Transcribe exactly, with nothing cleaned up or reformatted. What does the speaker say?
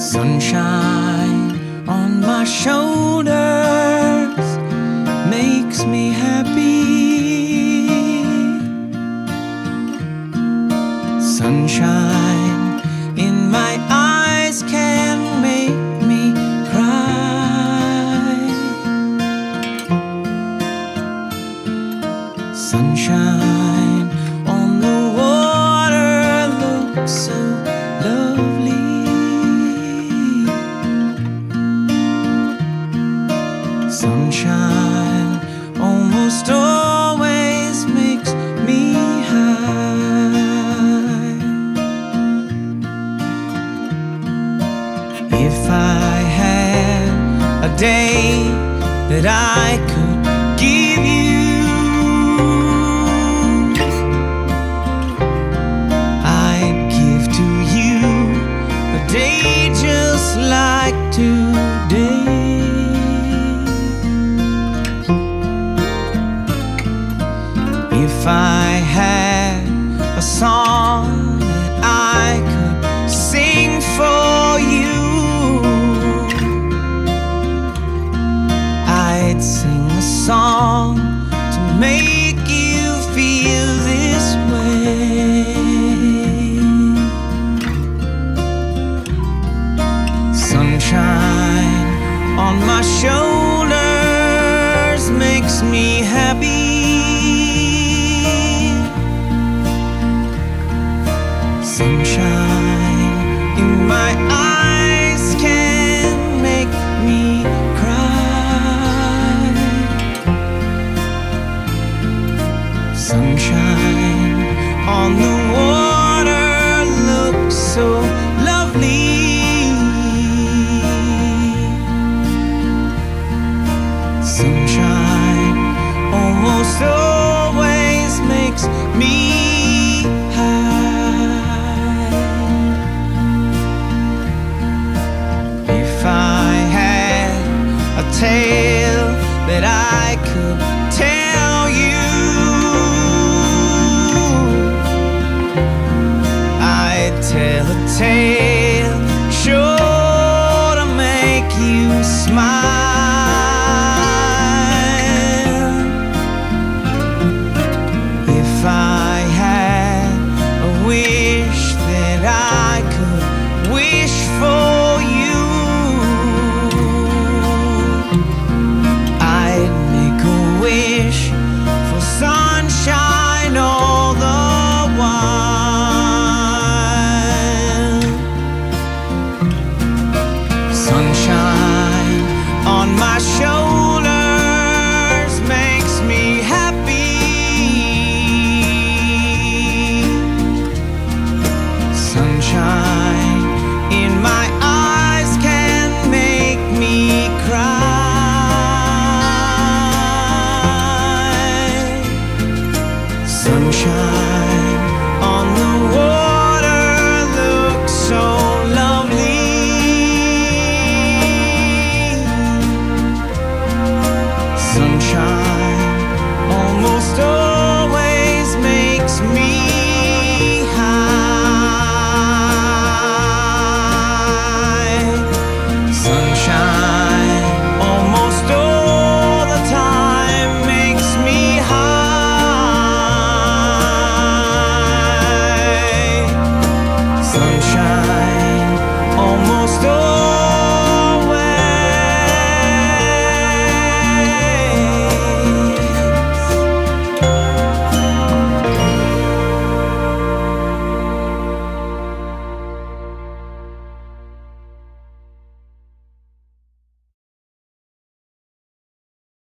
Sunshine on my shoulders makes me happy. Sunshine in my eyes can make me cry. Sunshine on the water looks so lovely. Sunshine almost always makes me high. If I had a day that I could give you, I'd give to you a day just like today. If I had a song that I could sing for you, I'd sing a song to make you feel this way. Sunshine on my shoulders makes me happy. Sunshine in my eyes can make me cry. Sunshine on the water looks so lovely. Sunshine almost always makes me tale that I could tell you, I'd tell a tale sure to make you smile. If I had a wish that I could wish for you, wish for sunshine all the while. Sunshine on my shoulders makes me happy. Sunshine in my eyes can make me cry. Sunshine